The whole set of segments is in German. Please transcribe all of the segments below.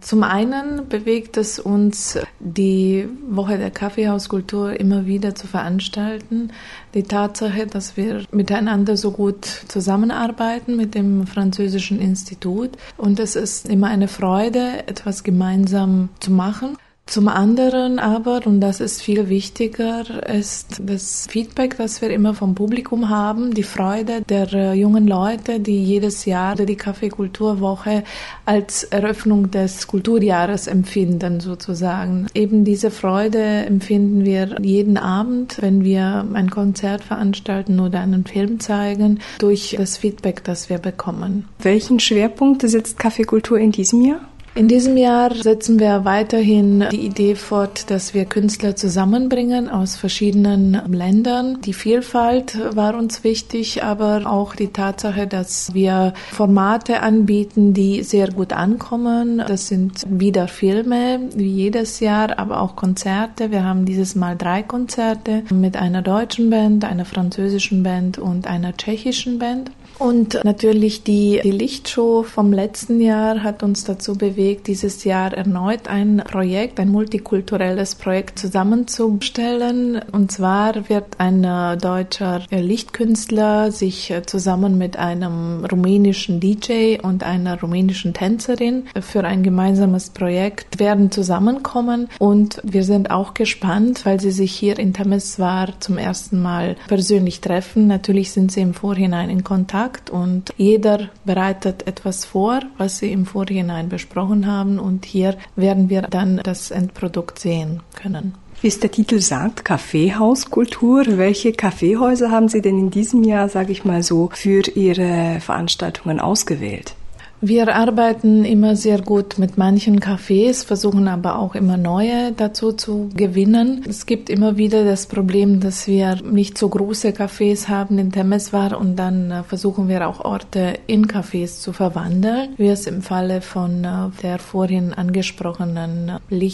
Zum einen bewegt es uns, die Woche der Kaffeehauskultur immer wieder zu veranstalten. Die Tatsache, dass wir miteinander so gut zusammenarbeiten mit dem Französischen Institut. Und es ist immer eine Freude, etwas gemeinsam zu machen. Zum anderen aber, und das ist viel wichtiger, ist das Feedback, das wir immer vom Publikum haben, die Freude der jungen Leute, die jedes Jahr die Kaffeekulturwoche als Eröffnung des Kulturjahres empfinden, sozusagen. Eben diese Freude empfinden wir jeden Abend, wenn wir ein Konzert veranstalten oder einen Film zeigen, durch das Feedback, das wir bekommen. Welchen Schwerpunkt setzt Kaffeekultur in diesem Jahr? In diesem Jahr setzen wir weiterhin die Idee fort, dass wir Künstler zusammenbringen aus verschiedenen Ländern. Die Vielfalt war uns wichtig, aber auch die Tatsache, dass wir Formate anbieten, die sehr gut ankommen. Das sind wieder Filme, wie jedes Jahr, aber auch Konzerte. Wir haben dieses Mal 3 Konzerte mit einer deutschen Band, einer französischen Band und einer tschechischen Band. Und natürlich die Lichtshow vom letzten Jahr hat uns dazu bewegt, dieses Jahr erneut ein multikulturelles Projekt zusammenzustellen. Und zwar wird ein deutscher Lichtkünstler sich zusammen mit einem rumänischen DJ und einer rumänischen Tänzerin für ein gemeinsames Projekt werden zusammenkommen. Und wir sind auch gespannt, weil sie sich hier in Temeswar zum ersten Mal persönlich treffen. Natürlich sind sie im Vorhinein in Kontakt. Und jeder bereitet etwas vor, was sie im Vorhinein besprochen haben. Und hier werden wir dann das Endprodukt sehen können. Wie es der Titel sagt, Kaffeehauskultur. Welche Kaffeehäuser haben Sie denn in diesem Jahr, sage ich mal so, für Ihre Veranstaltungen ausgewählt? Wir arbeiten immer sehr gut mit manchen Cafés, versuchen aber auch immer neue dazu zu gewinnen. Es gibt immer wieder das Problem, dass wir nicht so große Cafés haben in Temeswar und dann versuchen wir auch Orte in Cafés zu verwandeln, wie es im Falle von der vorhin angesprochenen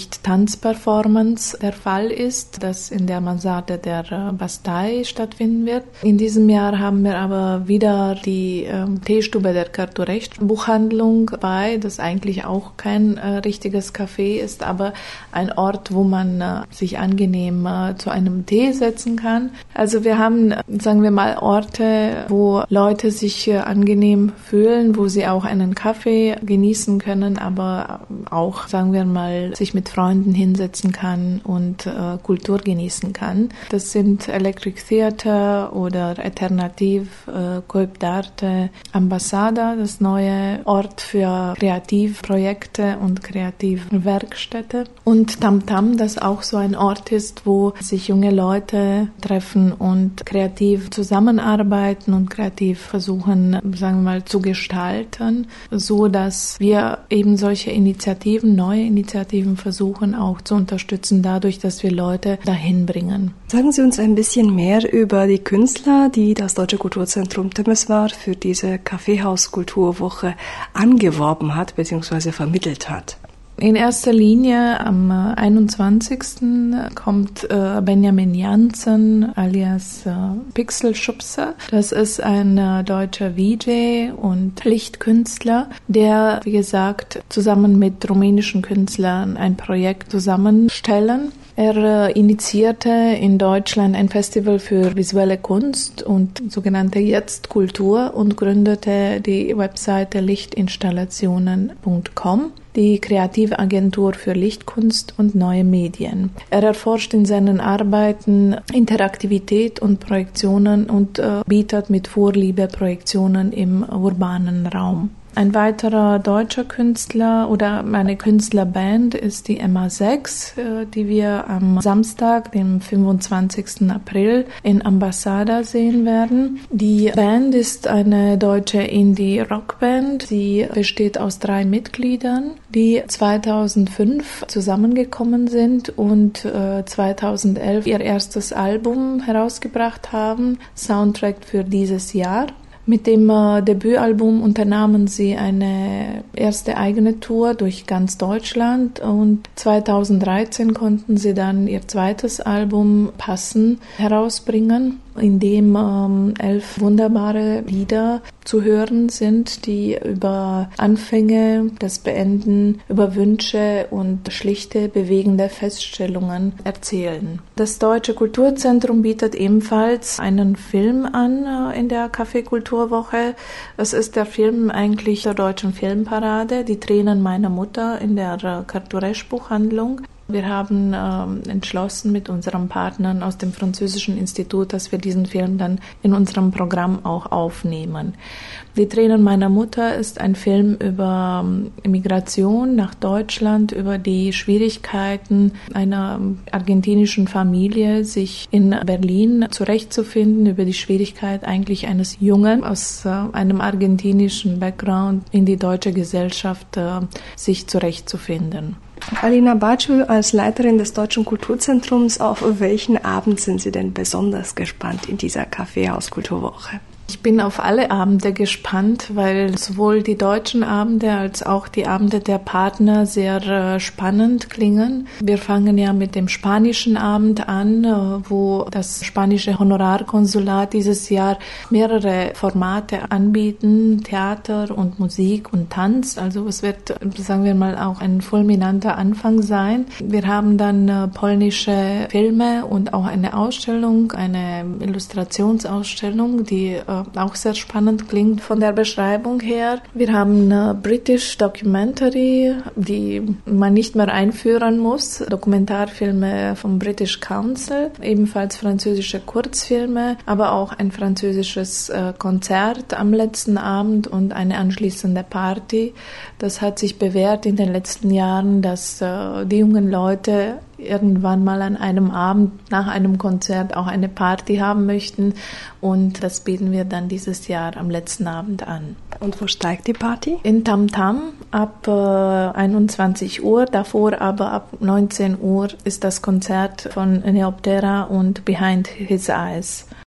Licht-Tanz-Performance der Fall ist, das in der Mansarde der Bastei stattfinden wird. In diesem Jahr haben wir aber wieder die Teestube der Cartorecht-Buchhandlung bei, das eigentlich auch kein richtiges Café ist, aber ein Ort, wo man sich angenehm zu einem Tee setzen kann. Also wir haben, sagen wir mal, Orte, wo Leute sich angenehm fühlen, wo sie auch einen Kaffee genießen können, aber auch, sagen wir mal, sich mit Freunden hinsetzen kann und Kultur genießen kann. Das sind Electric Theater oder Alternativ, Coop d'Arte, Ambasada, das neue Ort für Kreativprojekte und Kreativwerkstätte. Und Tam Tam, das auch so ein Ort ist, wo sich junge Leute treffen und kreativ zusammenarbeiten und kreativ versuchen, sagen wir mal, zu gestalten, so dass wir eben solche Initiativen, neue Initiativen versuchen auch zu unterstützen, dadurch, dass wir Leute dahin bringen. Sagen Sie uns ein bisschen mehr über die Künstler, die das Deutsche Kulturzentrum Temeswar für diese Kaffeehauskulturwoche angeworben hat bzw. vermittelt hat. In erster Linie am 21. kommt Benjamin Janssen alias Pixelschubser. Das ist ein deutscher VJ und Lichtkünstler, der, wie gesagt, zusammen mit rumänischen Künstlern ein Projekt zusammenstellen. Er initiierte in Deutschland ein Festival für visuelle Kunst und sogenannte Jetzt Kultur und gründete die Webseite lichtinstallationen.com, die kreative Agentur für Lichtkunst und neue Medien. Er erforscht in seinen Arbeiten Interaktivität und Projektionen und bietet mit Vorliebe Projektionen im urbanen Raum. Ein weiterer deutscher Künstler oder eine Künstlerband ist die MA6, die wir am Samstag, dem 25. April in Ambasada sehen werden. Die Band ist eine deutsche Indie-Rockband. Sie besteht aus 3 Mitgliedern, die 2005 zusammengekommen sind und 2011 ihr erstes Album herausgebracht haben, Soundtrack für dieses Jahr. Mit dem Debütalbum unternahmen sie eine erste eigene Tour durch ganz Deutschland und 2013 konnten sie dann ihr zweites Album Passen herausbringen. in dem 11 wunderbare Lieder zu hören sind, die über Anfänge, das Beenden, über Wünsche und schlichte, bewegende Feststellungen erzählen. Das Deutsche Kulturzentrum bietet ebenfalls einen Film an in der Kaffeekulturwoche. Es ist der Film eigentlich der Deutschen Filmparade, Die Tränen meiner Mutter in der Cartoresch-Buchhandlung. Wir haben entschlossen mit unseren Partnern aus dem Französischen Institut, dass wir diesen Film dann in unserem Programm auch aufnehmen. Die Tränen meiner Mutter ist ein Film über Migration nach Deutschland, über die Schwierigkeiten einer argentinischen Familie, sich in Berlin zurechtzufinden, über die Schwierigkeit eigentlich eines Jungen aus einem argentinischen Background in die deutsche Gesellschaft sich zurechtzufinden. Alina Bacul, als Leiterin des Deutschen Kulturzentrums, auf welchen Abend sind Sie denn besonders gespannt in dieser Kaffeehaus-Kulturwoche? Ich bin auf alle Abende gespannt, weil sowohl die deutschen Abende als auch die Abende der Partner sehr spannend klingen. Wir fangen ja mit dem spanischen Abend an, wo das spanische Honorarkonsulat dieses Jahr mehrere Formate anbieten, Theater und Musik und Tanz. Also es wird, sagen wir mal, auch ein fulminanter Anfang sein. Wir haben dann polnische Filme und auch eine Ausstellung, eine Illustrationsausstellung, die auch sehr spannend klingt von der Beschreibung her. Wir haben eine British Documentary, die man nicht mehr einführen muss. Dokumentarfilme vom British Council, ebenfalls französische Kurzfilme, aber auch ein französisches Konzert am letzten Abend und eine anschließende Party. Das hat sich bewährt in den letzten Jahren, dass die jungen Leute irgendwann mal an einem Abend nach einem Konzert auch eine Party haben möchten, und das bieten wir dann dieses Jahr am letzten Abend an. Und wo steigt die Party? In Tam Tam ab 21 Uhr, davor aber ab 19 Uhr ist das Konzert von Neoptera und Behind His Eyes.